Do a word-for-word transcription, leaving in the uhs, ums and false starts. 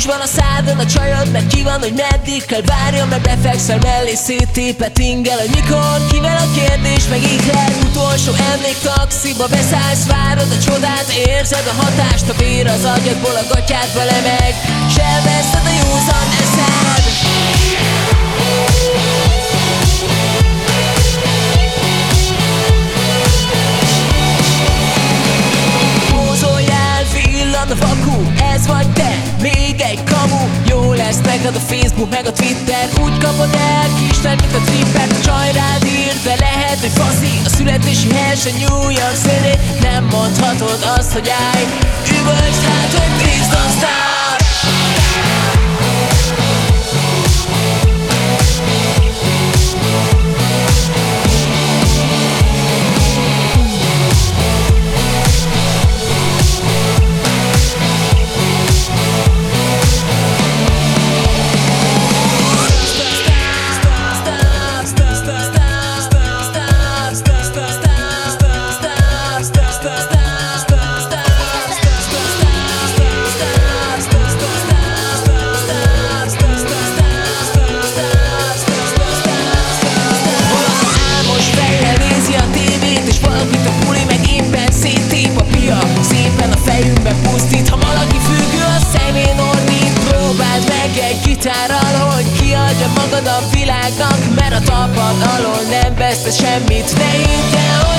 van a szádon a csajod, mert ki van, hogy meddig kell várjon, mert befekszel mellé széttépet ingel, hogy mikor, kivel a kérdés, meg ihlet. Utolsó emlék taxiba beszállsz, várod a csodát, érzed a hatást, a vér az agyadból, a gatyádba lemeg, s elveszted a józan eszed. A vaku, ez vagy te, még egy kamu. Jó lesz neked a Facebook meg a Twitter, úgy kapod el kislány, mint a tripper. A csaj rád írt, de lehet, hogy faszi, a születési hely se New York City. Nem mondhatod azt, hogy állj, üvöltsd hát, hogy please don't stop. Pusztít, ha valaki függő, a szemén ordít. Próbáld meg egy gitárral, hogy kiadja magad a világnak, mert a tapad alól nem veszte semmit. Ne hidd el,